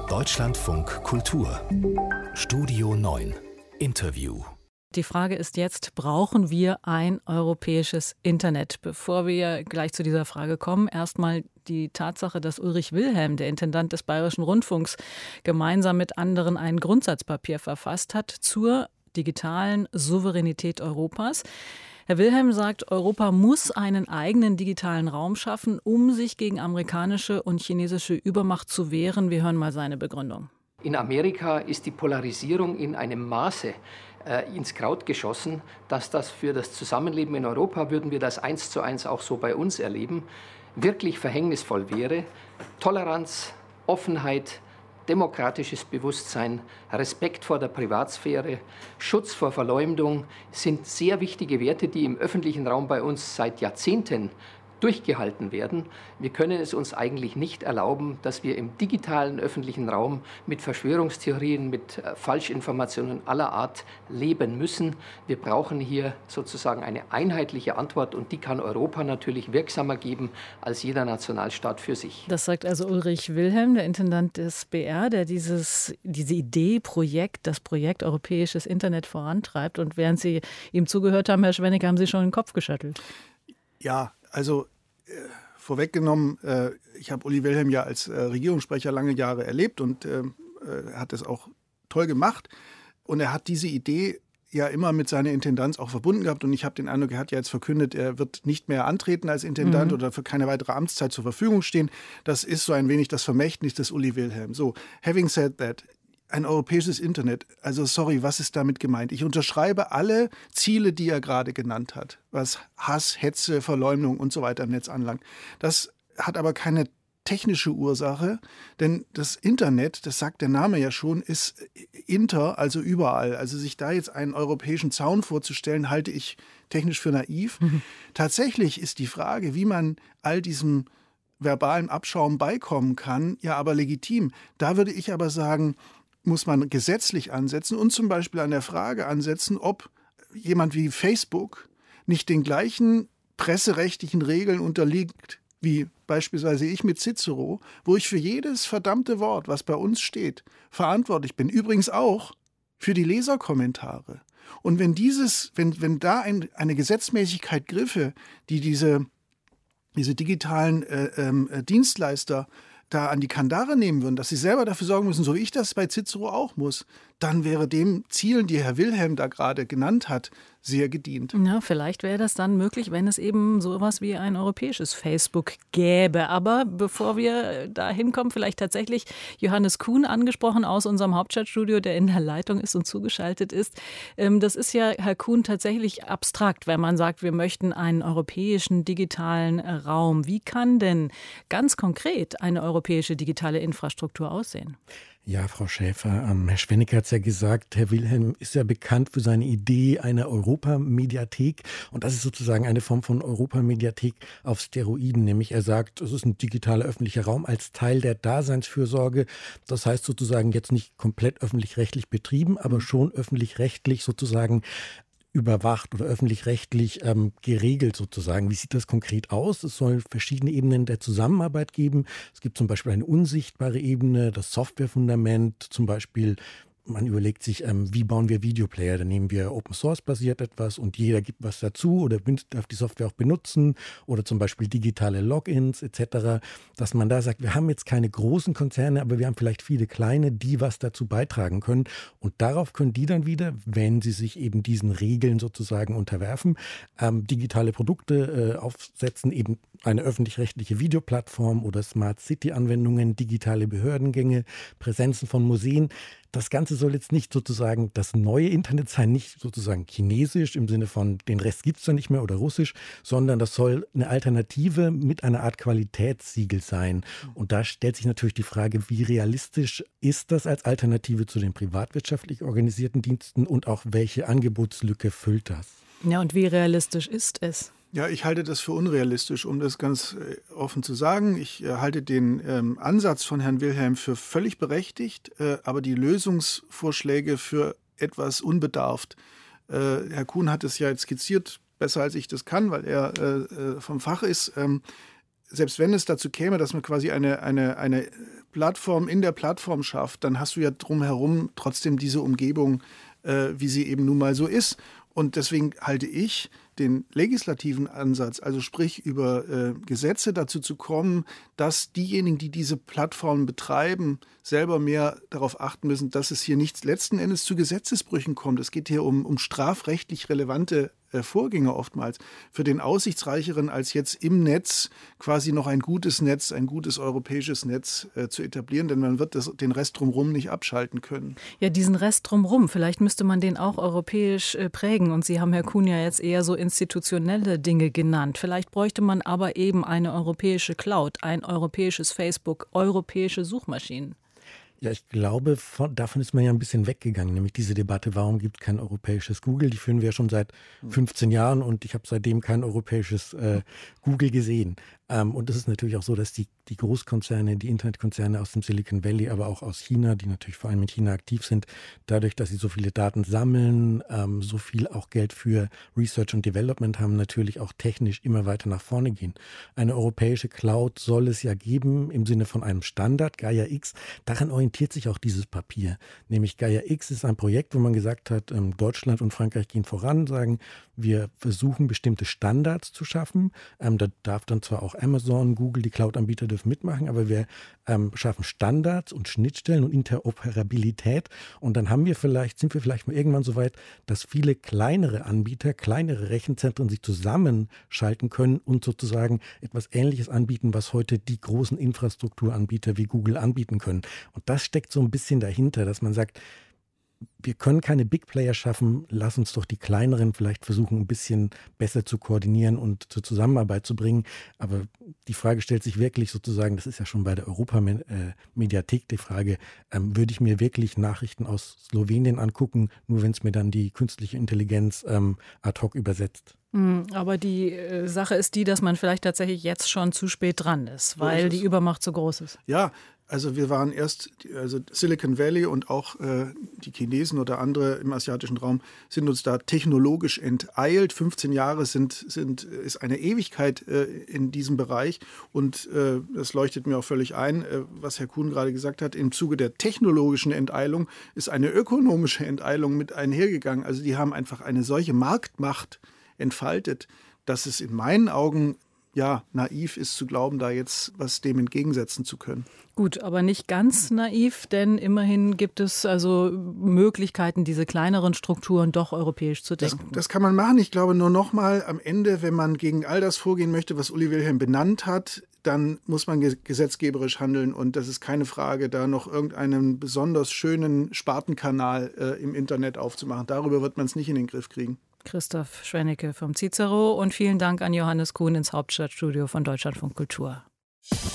Deutschlandfunk Kultur Studio 9 Interview. Die Frage ist jetzt, brauchen wir ein europäisches Internet? Bevor wir gleich zu dieser Frage kommen, erstmal die Tatsache, dass Ulrich Wilhelm, der Intendant des Bayerischen Rundfunks, gemeinsam mit anderen ein Grundsatzpapier verfasst hat zur digitalen Souveränität Europas. Herr Wilhelm sagt, Europa muss einen eigenen digitalen Raum schaffen, um sich gegen amerikanische und chinesische Übermacht zu wehren. Wir hören mal seine Begründung. In Amerika ist die Polarisierung in einem Maße ins Kraut geschossen, dass das für das Zusammenleben in Europa, würden wir das 1:1 auch so bei uns erleben, wirklich verhängnisvoll wäre. Toleranz, Offenheit, demokratisches Bewusstsein, Respekt vor der Privatsphäre, Schutz vor Verleumdung sind sehr wichtige Werte, die im öffentlichen Raum bei uns seit Jahrzehnten durchgehalten werden. Wir können es uns eigentlich nicht erlauben, dass wir im digitalen öffentlichen Raum mit Verschwörungstheorien, mit Falschinformationen aller Art leben müssen. Wir brauchen hier sozusagen eine einheitliche Antwort und die kann Europa natürlich wirksamer geben als jeder Nationalstaat für sich. Das sagt also Ulrich Wilhelm, der Intendant des BR, der diese Idee, das Projekt Europäisches Internet vorantreibt. Und während Sie ihm zugehört haben, Herr Schwennicke, haben Sie schon den Kopf geschüttelt. Ja, also vorweggenommen, ich habe Uli Wilhelm ja als Regierungssprecher lange Jahre erlebt und hat das auch toll gemacht. Und er hat diese Idee ja immer mit seiner Intendanz auch verbunden gehabt. Und ich habe den Eindruck, er hat ja jetzt verkündet, er wird nicht mehr antreten als Intendant oder für keine weitere Amtszeit zur Verfügung stehen. Das ist so ein wenig das Vermächtnis des Uli Wilhelm. So, having said that, ein europäisches Internet, also sorry, was ist damit gemeint? Ich unterschreibe alle Ziele, die er gerade genannt hat, was Hass, Hetze, Verleumdung und so weiter im Netz anlangt. Das hat aber keine technische Ursache, denn das Internet, das sagt der Name ja schon, ist inter, also überall. Also sich da jetzt einen europäischen Zaun vorzustellen, halte ich technisch für naiv. Tatsächlich ist die Frage, wie man all diesem verbalen Abschaum beikommen kann, ja aber legitim. Da würde ich aber sagen, muss man gesetzlich ansetzen und zum Beispiel an der Frage ansetzen, ob jemand wie Facebook nicht den gleichen presserechtlichen Regeln unterliegt, wie beispielsweise ich mit Cicero, wo ich für jedes verdammte Wort, was bei uns steht, verantwortlich bin. Übrigens auch für die Leserkommentare. Und wenn da eine Gesetzmäßigkeit griffe, die diese digitalen Dienstleister da an die Kandare nehmen würden, dass sie selber dafür sorgen müssen, so wie ich das bei Cicero auch muss, dann wäre dem Zielen, die Herr Wilhelm da gerade genannt hat, sehr gedient. Ja, vielleicht wäre das dann möglich, wenn es eben sowas wie ein europäisches Facebook gäbe. Aber bevor wir da hinkommen, vielleicht tatsächlich Johannes Kuhn angesprochen aus unserem Hauptstadtstudio, der in der Leitung ist und zugeschaltet ist. Das ist ja, Herr Kuhn, tatsächlich abstrakt, wenn man sagt, wir möchten einen europäischen digitalen Raum. Wie kann denn ganz konkret eine europäische digitale Infrastruktur aussehen? Ja, Frau Schäfer, Herr Schwennicke hat es ja gesagt, Herr Wilhelm ist ja bekannt für seine Idee einer Europamediathek und das ist sozusagen eine Form von Europamediathek auf Steroiden, nämlich er sagt, es ist ein digitaler öffentlicher Raum als Teil der Daseinsfürsorge, das heißt sozusagen jetzt nicht komplett öffentlich-rechtlich betrieben, aber schon öffentlich-rechtlich sozusagen überwacht oder öffentlich-rechtlich geregelt sozusagen. Wie sieht das konkret aus? Es soll verschiedene Ebenen der Zusammenarbeit geben. Es gibt zum Beispiel eine unsichtbare Ebene, das Softwarefundament, zum Beispiel man überlegt sich, wie bauen wir Videoplayer? Dann nehmen wir Open-Source-basiert etwas und jeder gibt was dazu oder darf die Software auch benutzen oder zum Beispiel digitale Logins etc., dass man da sagt, wir haben jetzt keine großen Konzerne, aber wir haben vielleicht viele kleine, die was dazu beitragen können und darauf können die dann wieder, wenn sie sich eben diesen Regeln sozusagen unterwerfen, digitale Produkte aufsetzen, eben eine öffentlich-rechtliche Videoplattform oder Smart-City-Anwendungen, digitale Behördengänge, Präsenzen von Museen. Das Ganze soll jetzt nicht sozusagen das neue Internet sein, nicht sozusagen chinesisch im Sinne von den Rest gibt es da nicht mehr oder russisch, sondern das soll eine Alternative mit einer Art Qualitätssiegel sein. Und da stellt sich natürlich die Frage, wie realistisch ist das als Alternative zu den privatwirtschaftlich organisierten Diensten und auch welche Angebotslücke füllt das? Ja, und wie realistisch ist es? Ja, ich halte das für unrealistisch, um das ganz offen zu sagen. Ich halte den Ansatz von Herrn Wilhelm für völlig berechtigt, aber die Lösungsvorschläge für etwas unbedarft. Herr Kuhn hat es ja jetzt skizziert, besser als ich das kann, weil er vom Fach ist. selbst wenn es dazu käme, dass man quasi eine Plattform in der Plattform schafft, dann hast du ja drumherum trotzdem diese Umgebung, wie sie eben nun mal so ist. Und deswegen halte ich den legislativen Ansatz, also sprich über Gesetze dazu zu kommen, dass diejenigen, die diese Plattformen betreiben, selber mehr darauf achten müssen, dass es hier nicht letzten Endes zu Gesetzesbrüchen kommt. Es geht hier um strafrechtlich relevante Vorgänge oftmals. Für den Aussichtsreicheren als jetzt im Netz quasi noch ein gutes europäisches Netz zu etablieren, denn man wird den Rest drumherum nicht abschalten können. Ja, diesen Rest drumherum, vielleicht müsste man den auch europäisch prägen. Und Sie haben, Herr Kuhn, ja jetzt eher so institutionelle Dinge genannt. Vielleicht bräuchte man aber eben eine europäische Cloud, ein europäisches Facebook, europäische Suchmaschinen. Ja, ich glaube, davon ist man ja ein bisschen weggegangen, nämlich diese Debatte, warum gibt es kein europäisches Google? Die führen wir schon seit 15 Jahren und ich habe seitdem kein europäisches Google gesehen. Und es ist natürlich auch so, dass die Großkonzerne, die Internetkonzerne aus dem Silicon Valley, aber auch aus China, die natürlich vor allem in China aktiv sind, dadurch, dass sie so viele Daten sammeln, so viel auch Geld für Research und Development haben, natürlich auch technisch immer weiter nach vorne gehen. Eine europäische Cloud soll es ja geben im Sinne von einem Standard, Gaia X. Daran orientiert sich auch dieses Papier. Nämlich Gaia X ist ein Projekt, wo man gesagt hat, Deutschland und Frankreich gehen voran, sagen, wir versuchen bestimmte Standards zu schaffen. Da darf dann zwar auch Amazon, Google, die Cloud-Anbieter dürfen mitmachen, aber wir schaffen Standards und Schnittstellen und Interoperabilität. Und dann sind wir vielleicht mal irgendwann so weit, dass viele kleinere Anbieter, kleinere Rechenzentren sich zusammenschalten können und sozusagen etwas Ähnliches anbieten, was heute die großen Infrastrukturanbieter wie Google anbieten können. Und das steckt so ein bisschen dahinter, dass man sagt, wir können keine Big Player schaffen, lass uns doch die kleineren vielleicht versuchen, ein bisschen besser zu koordinieren und zur Zusammenarbeit zu bringen. Aber die Frage stellt sich wirklich sozusagen, das ist ja schon bei der Europamediathek die Frage, würde ich mir wirklich Nachrichten aus Slowenien angucken, nur wenn es mir dann die künstliche Intelligenz ad hoc übersetzt? Aber die Sache ist die, dass man vielleicht tatsächlich jetzt schon zu spät dran ist, weil die Übermacht so groß ist. Ja, also wir waren Silicon Valley und auch die Chinesen oder andere im asiatischen Raum sind uns da technologisch enteilt. 15 Jahre ist eine Ewigkeit in diesem Bereich und das leuchtet mir auch völlig ein, was Herr Kuhn gerade gesagt hat. Im Zuge der technologischen Enteilung ist eine ökonomische Enteilung mit einhergegangen. Also die haben einfach eine solche Marktmacht entfaltet, dass es in meinen Augen naiv ist zu glauben, da jetzt was dem entgegensetzen zu können. Gut, aber nicht ganz naiv, denn immerhin gibt es also Möglichkeiten, diese kleineren Strukturen doch europäisch zu denken. Das kann man machen. Ich glaube nur noch mal am Ende, wenn man gegen all das vorgehen möchte, was Uli Wilhelm benannt hat, dann muss man gesetzgeberisch handeln und das ist keine Frage, da noch irgendeinen besonders schönen Spartenkanal im Internet aufzumachen. Darüber wird man es nicht in den Griff kriegen. Christoph Schwennecke vom Cicero und vielen Dank an Johannes Kuhn ins Hauptstadtstudio von Deutschlandfunk Kultur.